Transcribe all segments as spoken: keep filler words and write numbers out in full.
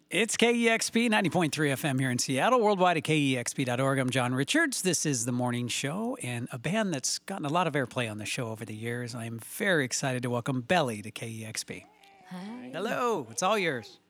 It's K E X P ninety point three F M here in Seattle, worldwide at K E X P dot org. I'm John Richards. This is The Morning Show, and a band that's gotten a lot of airplay on the show over the years. I'm very excited to welcome Belly to K E X P. Hi. Hello, it's all yours.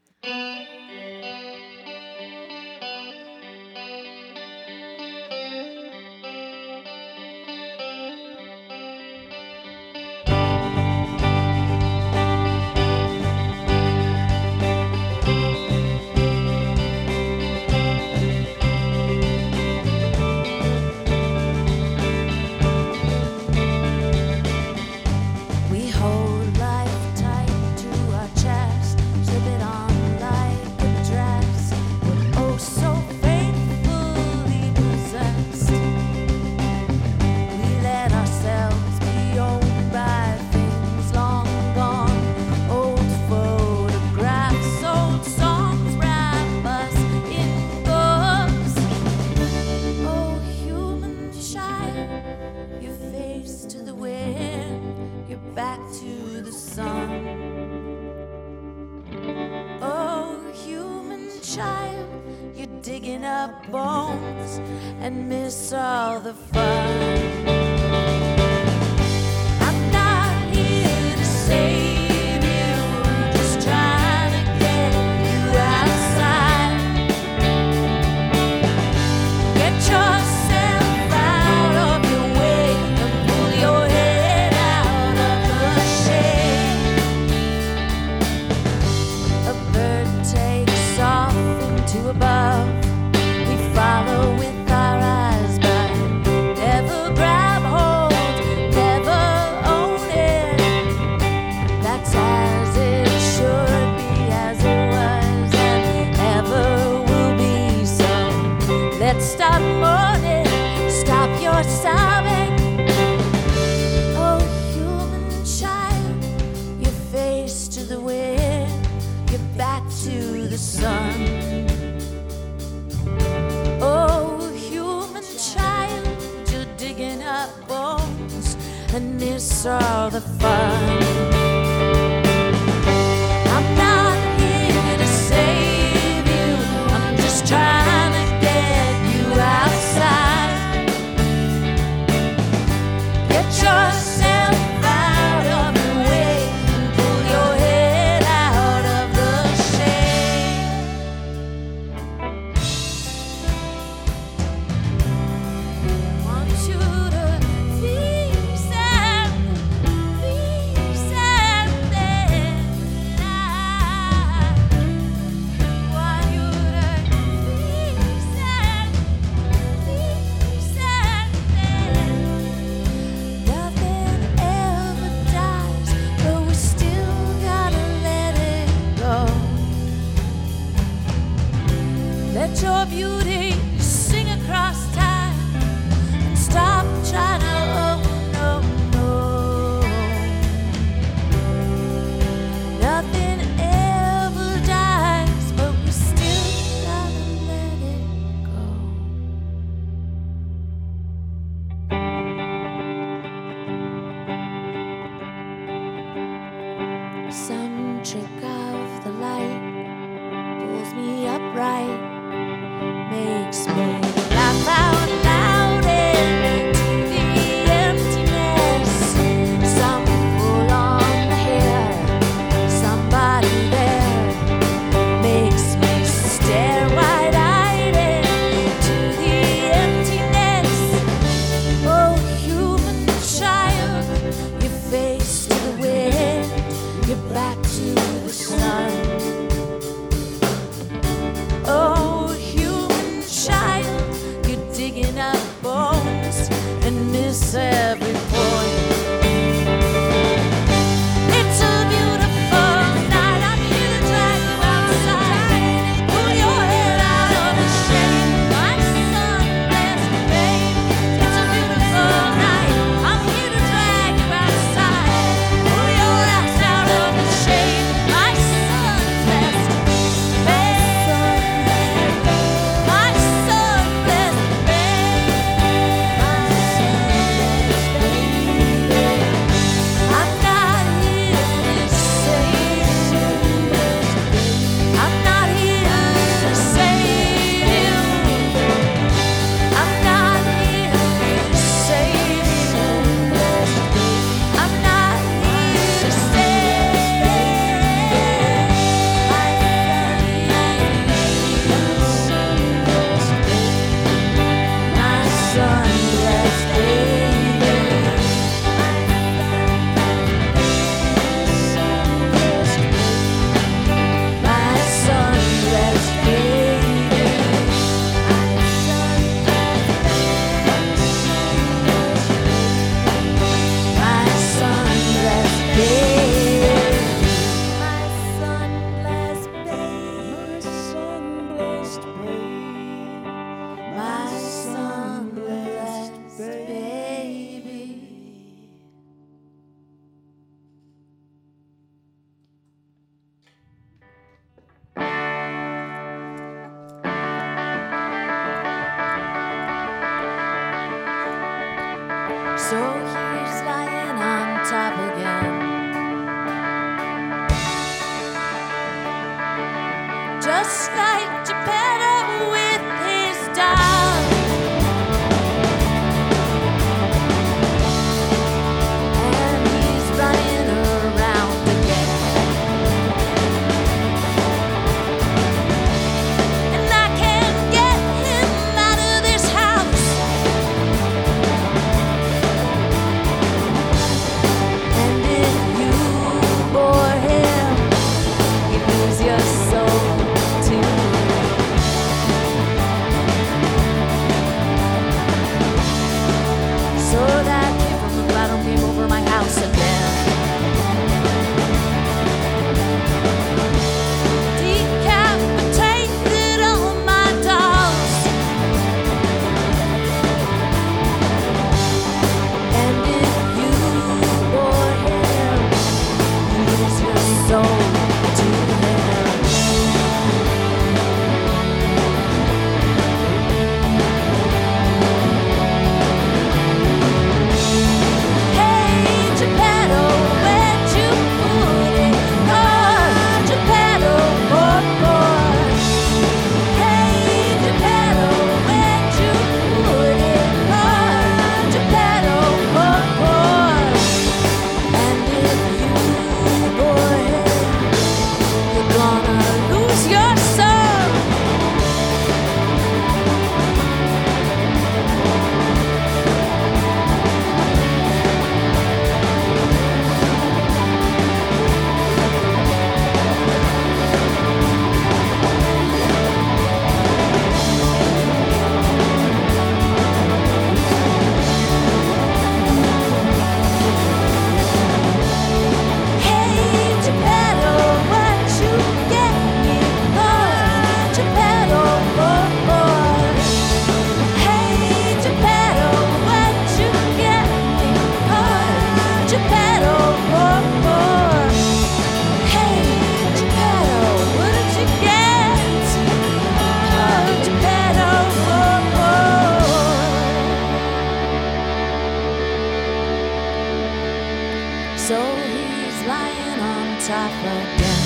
Makes just like Geppetto with his doll. And he's running around again. And I can't get him out of this house. And if you bore him, you lose your soul too. So that kid from the bottom came over my house again. Decapitated all my dolls. And if you bore him, you lose your soul to him. Hey, Geppetto, where'd you put it? Oh, Geppetto, poor boy. Hey, Geppetto, where'd you put it? Oh, Geppetto, poor boy. And if you bore him, you're gonna lose your soul. Hey, Geppetto, what you get me for? Geppetto, poor boy. Hey, Geppetto, what you get me for? Geppetto, poor boy. Hey, Geppetto, what did you get? Oh, Geppetto, poor boy. So he's lying on top again,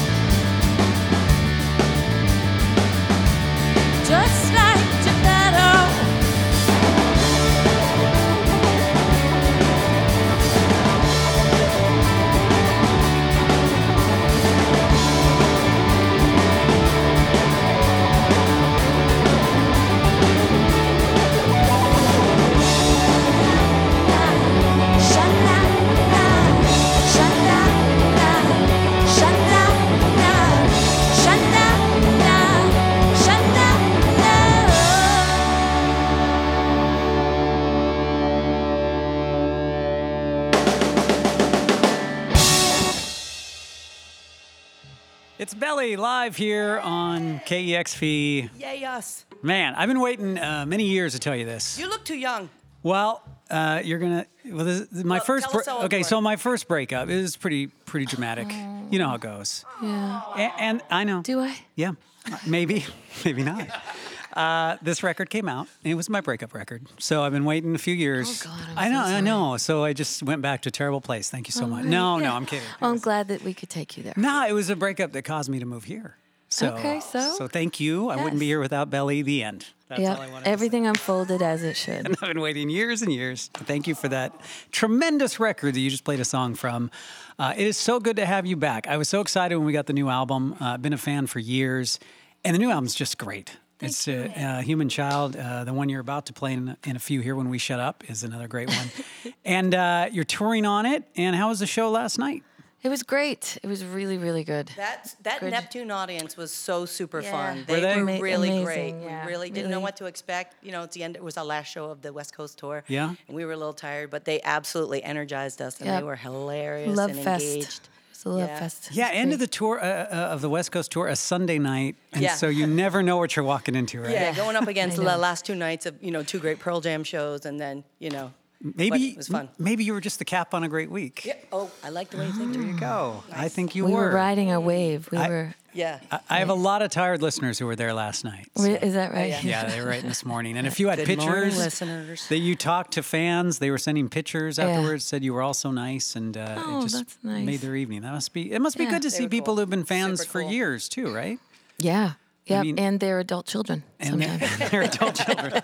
just like Geppetto. Sha-la-la, sha-la-la, sha-la-la, sha-la-la, sha-la-la. It's Belly live here on K E X P. Yay, us. Man, I've been waiting uh, many years to tell you this. You look too young. Well, uh, you're gonna. Well, this, my Well, first. tell us bre- how old okay, you so are. my first breakup is pretty, pretty dramatic. You know how it goes. Yeah. And, and I know. Do I? Yeah, maybe, maybe not. Uh, this record came out. And it was my breakup record. So I've been waiting a few years. Oh, God, I'm I so know, I sorry. know. So I just went back to a terrible place. Thank you so much. No, no, I'm kidding. Oh, I'm glad that we could take you there. No, it was a breakup that caused me to move here. So, Okay, so? So thank you. I wouldn't be Yes. here without Belly. The end. That's all I Yep. wanted to Everything unfolded as it should. I've been waiting years and years. Thank you for that tremendous record that you just played a song from. Uh, it is so good to have you back. I was so excited when we got the new album. Uh, I've been a fan for years, and the new album's just great. It's uh, uh, Human Child. Uh, the one you're about to play in, in a few here when we shut up is another great one. And uh, you're touring on it. And how was the show last night? It was great. It was really, really good. That that Good. Neptune audience was so super Yeah. fun. Were They they? were Ama- really amazing, great. yeah, We really didn't know really. what to expect. You know, it's the end. It was our last show of the West Coast tour. Yeah. And we were a little tired, but they absolutely energized us, and Yep. they were hilarious Love and fest. engaged. It was a love Yeah. fest. It Yeah, was end of great. the tour uh, uh, of the West Coast tour, a Sunday night, and Yeah. so you never know what you're walking into, right? Yeah, going up against I the know. last two nights of you know two great Pearl Jam shows, and then you know. Maybe but it was fun. Maybe you were just the cap on a great week. Yeah. Oh, I like the way you think. There you go. I think you We were. were riding a wave. We I- were. Yeah. I, I have a lot of tired listeners who were there last night. so- we- Is that right? yeah. Yeah, they were right this morning. And if you had Good morning, pictures listeners. that you talked to fans, they were sending pictures Yeah. afterwards, said you were all so nice, and uh, Oh, it just that's nice. made their evening. That must be. It must be Yeah. good to They see were people cool. who've been fans Super for cool. years too, right? Yeah. Yeah. mean- and their adult children And sometimes. they're, they're adult children.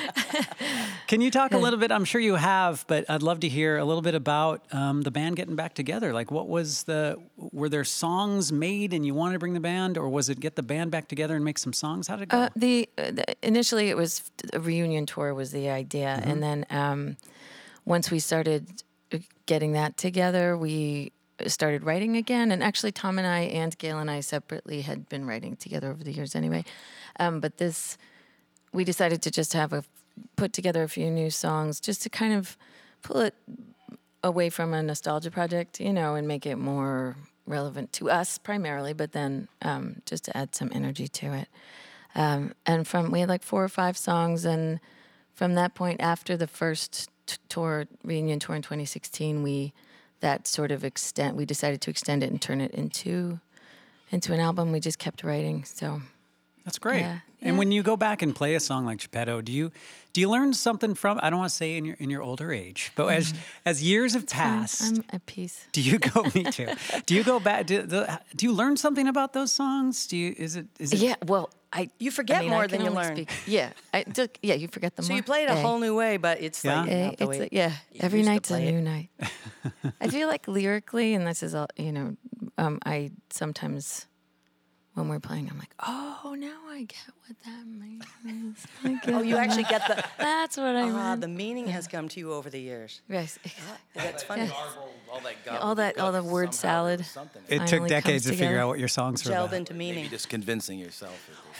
Can you talk a little bit? I'm sure you have, but I'd love to hear a little bit about um, the band getting back together. Like, what was the? Were there songs made, and you wanted to bring the band, or was it get the band back together and make some songs? How did it go? Uh, the, uh, the initially it was a reunion tour was the idea, Mm-hmm. and then um, once we started getting that together, we started writing again. And actually, Tom and I and Gail and I separately had been writing together over the years anyway. Um, but this, we decided to just have a put together a few new songs just to kind of pull it away from a nostalgia project, you know, and make it more relevant to us primarily, but then um, just to add some energy to it. Um, and from we had like four or five songs, and from that point, after the first t- tour reunion tour in twenty sixteen, we that sort of extent we decided to extend it and turn it into into an album. We just kept writing, so. That's great. Yeah, And yeah. when you go back and play a song like Geppetto, do you do you learn something from? I don't want to say in your in your older age, but as as years have passed, I'm at peace. do you go? Me too. Do you go back? Do, the, do you learn something about those songs? Do you? Is it? Is it? Yeah, well, I You forget I mean, more I than can you only learn. Speak, yeah, I do, yeah, you forget them So more. you play it a Eh, whole new way, but it's Yeah? like you eh, have to it's wait. a- yeah, You every used to night's a play it. new night. I feel like lyrically, and this is all you know. Um, I sometimes when we're playing, I'm like, oh, now I get what that means. I get Oh, you what actually that- get the That's what I ah, meant. the meaning has come to you over the years. Yes. That's funny. all that all that, all the word salad. Something. It took finally decades comes to figure together. out what your songs were Gelled about. into Maybe meaning. just convincing yourself.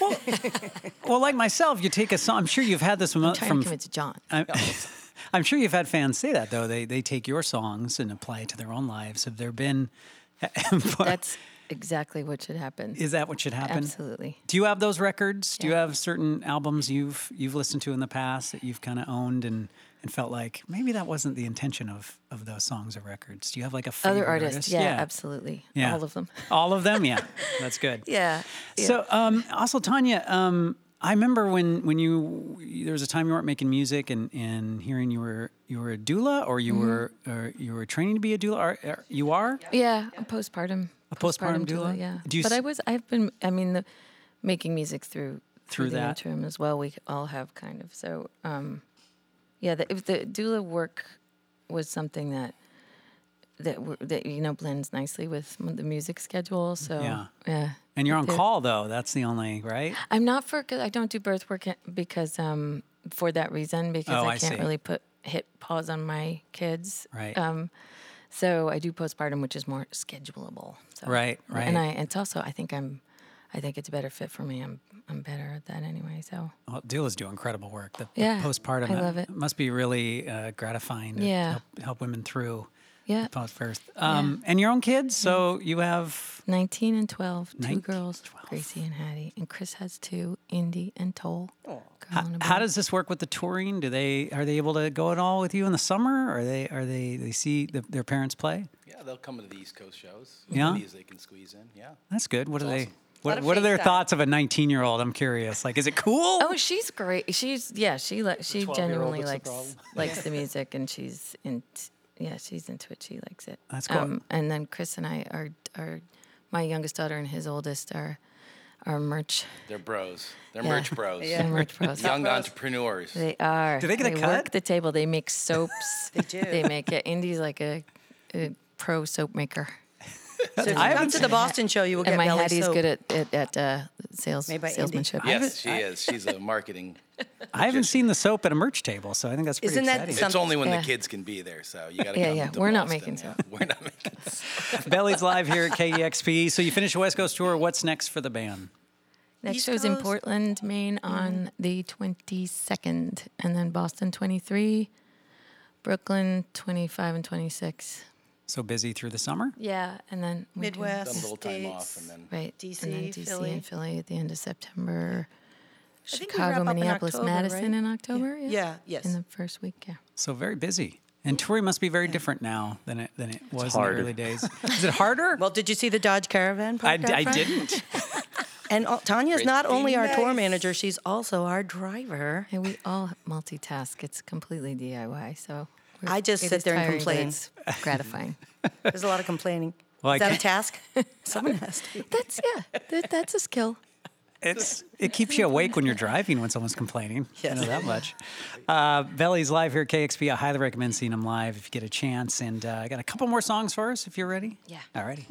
Well, like myself, you take a song. I'm sure you've had this from. I'm trying from to convince John. I'm, I'm sure you've had fans say that though. They they take your songs and apply it to their own lives. Have there been? That's exactly what should happen. Is that what should happen? Absolutely. Do you have those records? Do you Yeah. have certain albums you've you've listened to in the past that you've kind of owned and, and felt like maybe that wasn't the intention of, of those songs or records? Do you have like a favorite Other artists, artist? yeah, absolutely. Yeah. All of them. All of them, yeah. That's good. Yeah. yeah. So, um, also, Tanya, um, I remember when, when you there was a time you weren't making music and, and hearing you were you were a doula or you Mm-hmm. were or you were training to be a doula. Are, are, you are Yeah, a postpartum. a postpartum, doula. Yeah, Do you but s- I was. I've been. I mean, the, making music through Through through, the that. interim as well. We all have kind of. So, um, yeah, the, if the doula work was something that that w- that you know blends nicely with m- the music schedule. So Yeah. yeah. And you're on There- call though. That's the only right. I'm not for. 'Cause I don't do birth work because um for that reason because Oh, I I can't see. really put hit pause on my kids. Right. Um, so I do postpartum, which is more schedulable. So. Right, right. And I, it's also, I think I'm, I think it's a better fit for me. I'm, I'm better at that anyway. So Well, doulas do incredible work. The, the Yeah, postpartum. I love uh, it. Must be really uh, gratifying to Yeah. help, help women through yeah, postbirth. Um, And your own kids. So you have nineteen and twelve, two nineteen, girls, twelve. Gracie and Hattie, and Chris has two, Indy and Toll. Girl How, and a how boy. does this work with the touring? Do they are they able to go at all with you in the summer? Are they are they they see the, their parents play? Yeah, they'll come to the East Coast shows. Yeah? These they can squeeze in. Yeah. That's good. What are they? awesome. What, Lot of what are their FaceTime. thoughts of a nineteen year old? I'm curious. Like, is it cool? Oh, she's great. She's yeah. She li- she twelve-year-old genuinely that's the likes problem. likes the music, and she's in. Yeah, she's into it. She likes it. That's cool. and then Chris and I are are my youngest daughter and his oldest are are merch. They're bros. They're Yeah. merch bros. They're merch pros. Young entrepreneurs. They are. Do they get a they cut? work the table. They make soaps. They do. They make it. Indy's like a, a pro soap maker. So if you I come haven't to the Boston show, you will And get my belly Hattie's soap. good at at, at uh, sales Made by Indy. salesmanship. Yes, she is. She's a marketing. I haven't seen the soap at a merch table, so I think that's pretty Isn't that exciting. some- It's only when Yeah. the kids can be there, so you got to Yeah, come yeah. to We're not Boston, making yeah. soap. We're not making. Belly's live here at K E X P. So you finished the West Coast tour. What's next for the band? Next East show's in Coast. Portland, Maine on the twenty-second, and then Boston twenty-three, Brooklyn twenty-five and twenty-six. So busy through the summer? Yeah, and then we do- Midwest, Done a little time off, States. and then right? D C, and then D C Philly. and Philly at the end of September. I think we Chicago, wrap up in Minneapolis, October, Madison right? in October. Yeah. Yeah, yes. In the first week, yeah. So very busy. And touring must be very different now than it than it was in harder. the early days. Is it harder? Well, did you see the Dodge Caravan? I, parked out I front? didn't. And uh, Tanya's not only our tour nice. manager, she's also our driver. And we all multitask. It's completely D I Y. So we're- I just it sit is there and tiring, but complain. It's gratifying. There's a lot of complaining. Well, I Is that a can't- task? Someone has to. That's yeah. That, that's a skill. It's it keeps you awake when you're driving when someone's complaining. Yes. I know that much. Uh, Belly's live here at K X P. I highly recommend seeing him live if you get a chance. And uh, I got a couple more songs for us if you're ready. Yeah. All righty.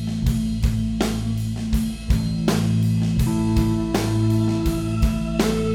Thank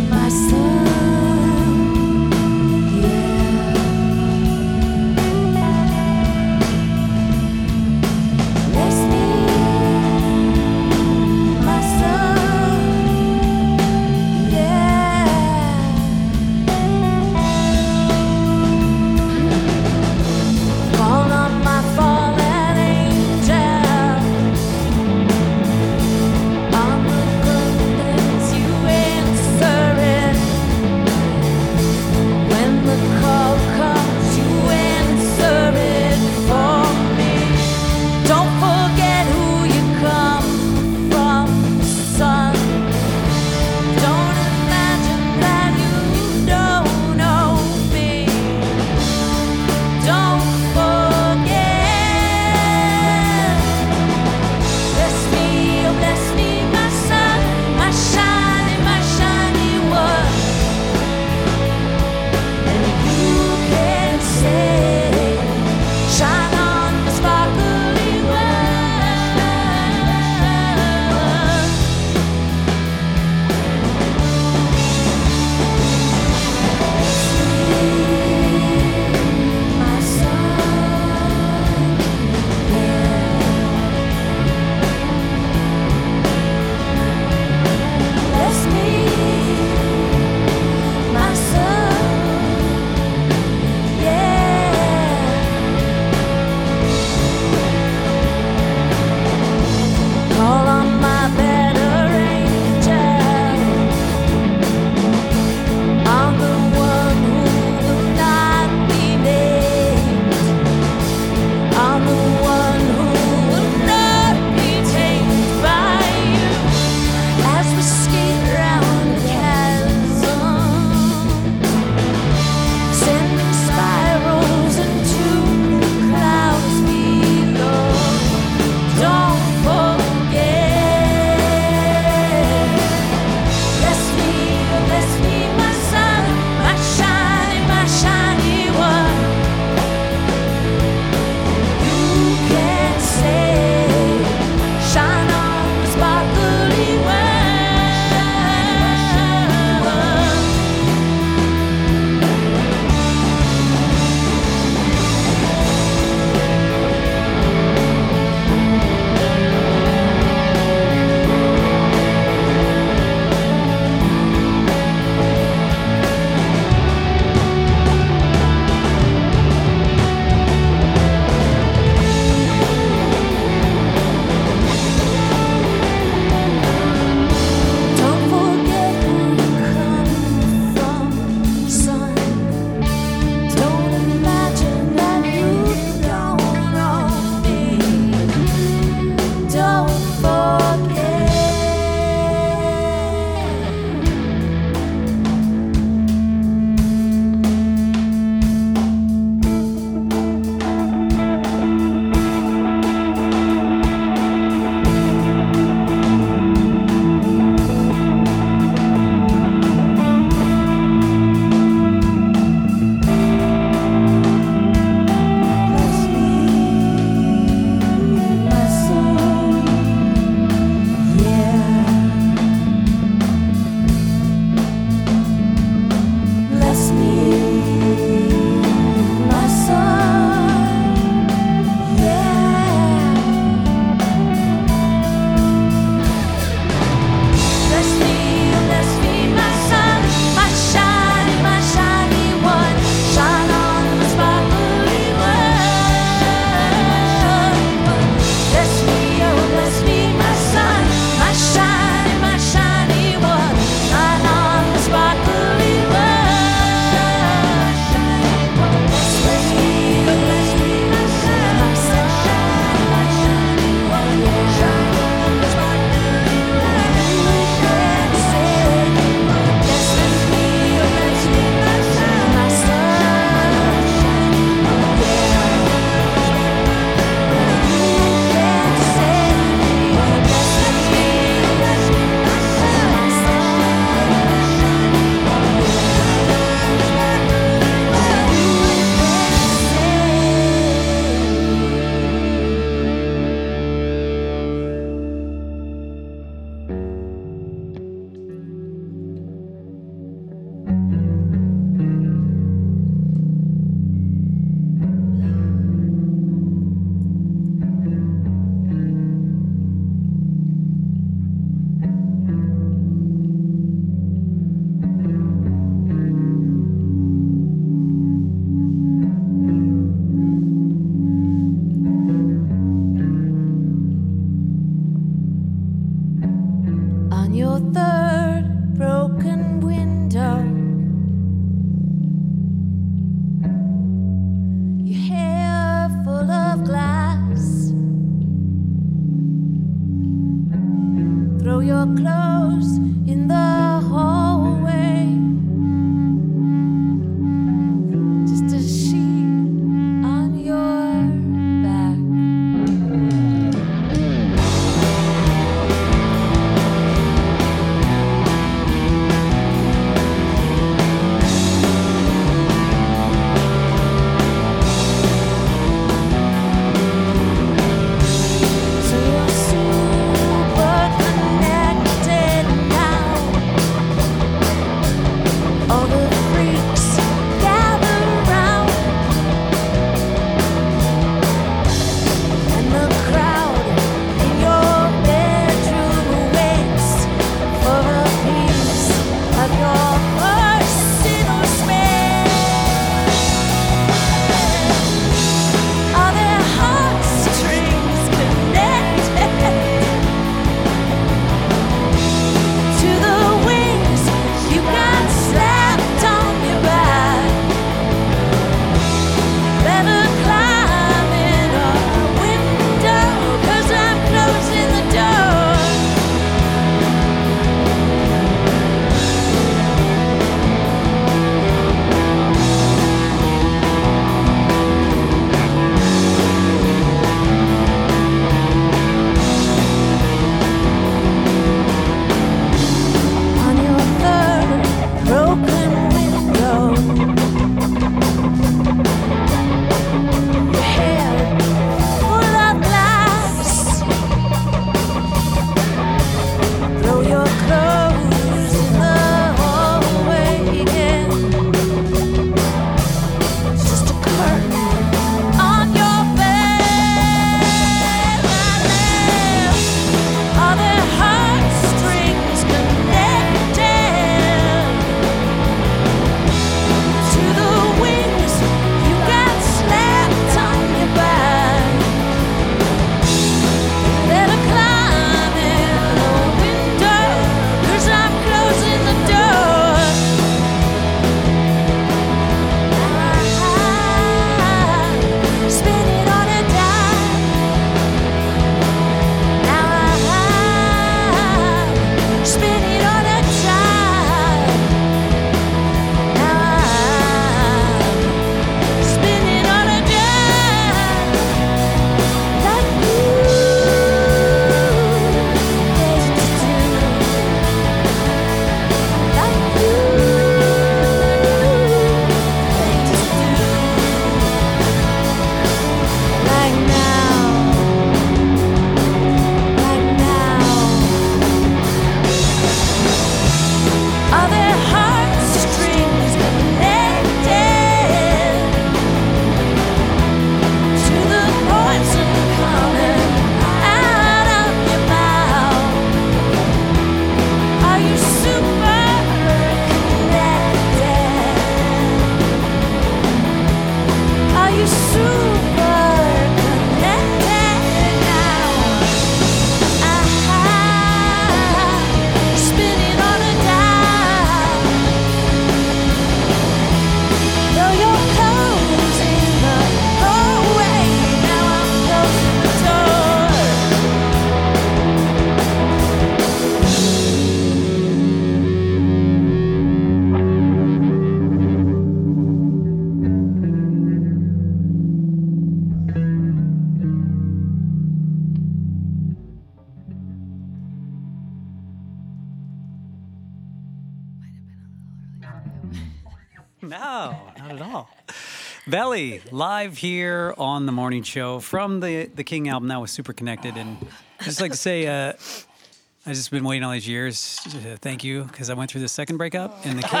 not at all. Belly, live here on the morning show from the, the King album. That was super connected. And I'd just like to say, uh, I've just been waiting all these years. Uh, thank you, because I went through the second breakup. And the King.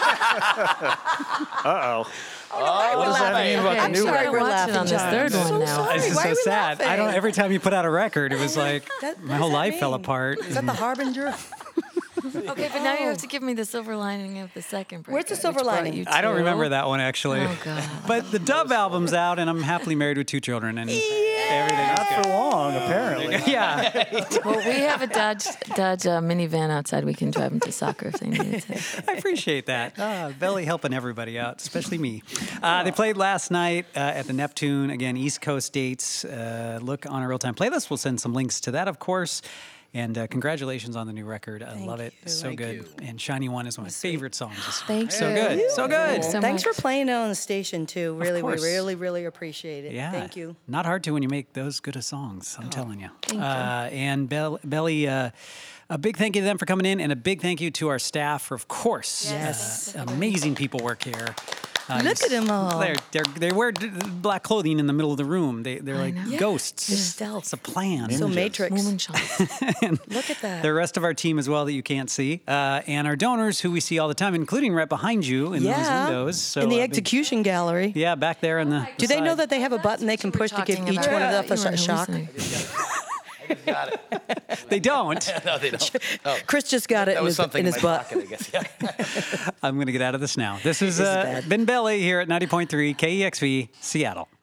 Uh-oh. What does that mean about Okay, the I'm new sorry, record? we're watching on this third one now. It's just Why so are we sad. I don't. laughing? Every time you put out a record, it was like That- my what whole does that life fell mean? apart. Is that the harbinger? Okay, but now you have to give me the silver lining of the second break. Where's the silver lining? I don't remember that one actually. Oh, God. But the Dove album's out, and I'm happily married with two children, and everything is Not for long, apparently. good. Yeah, Well, we have a Dodge Dodge uh, minivan outside. We can drive them to soccer if they need it to. I appreciate that. Ah, Belly helping everybody out, especially me. Uh, they played last night uh, at the Neptune. Again, East Coast dates. Uh, look on our real-time playlist. We'll send some links to that, of course. And uh, congratulations on the new record. I love it. you. So Thank good. you. And Shiny One is one of my favorite songs. It's Thank so you. good. So good. So Thanks much. for playing it on the station too. Really, we course. really, really appreciate it. Yeah. Thank you. Not hard to when you make those good of songs, I'm telling you. Thank you. Uh, and Bell, Belly, uh, a big thank you to them for coming in, and a big thank you to our staff, for, of course. Yes. Uh, amazing people work here. Uh, Look you at them all. They're, they're, they wear d- black clothing in the middle of the room. They, they're like know. ghosts. They're stealth. It's a plan. So Matrix. Moonshine. Look at that. The rest of our team as well that you can't see, uh, and our donors who we see all the time, including right behind you in yeah. those windows. So in the uh, big- execution gallery. yeah, back there in the. Do the they know side. that they have a button they can push to give Talking each about one of that. them You were a shock? hallucinating. Got it. They don't. No, they don't. Oh, Chris just got it that in was his, something in his my butt. pocket, I guess. Yeah. I'm going to get out of this now. This is This is uh, bad. Ben Belly here at ninety point three K E X V, Seattle.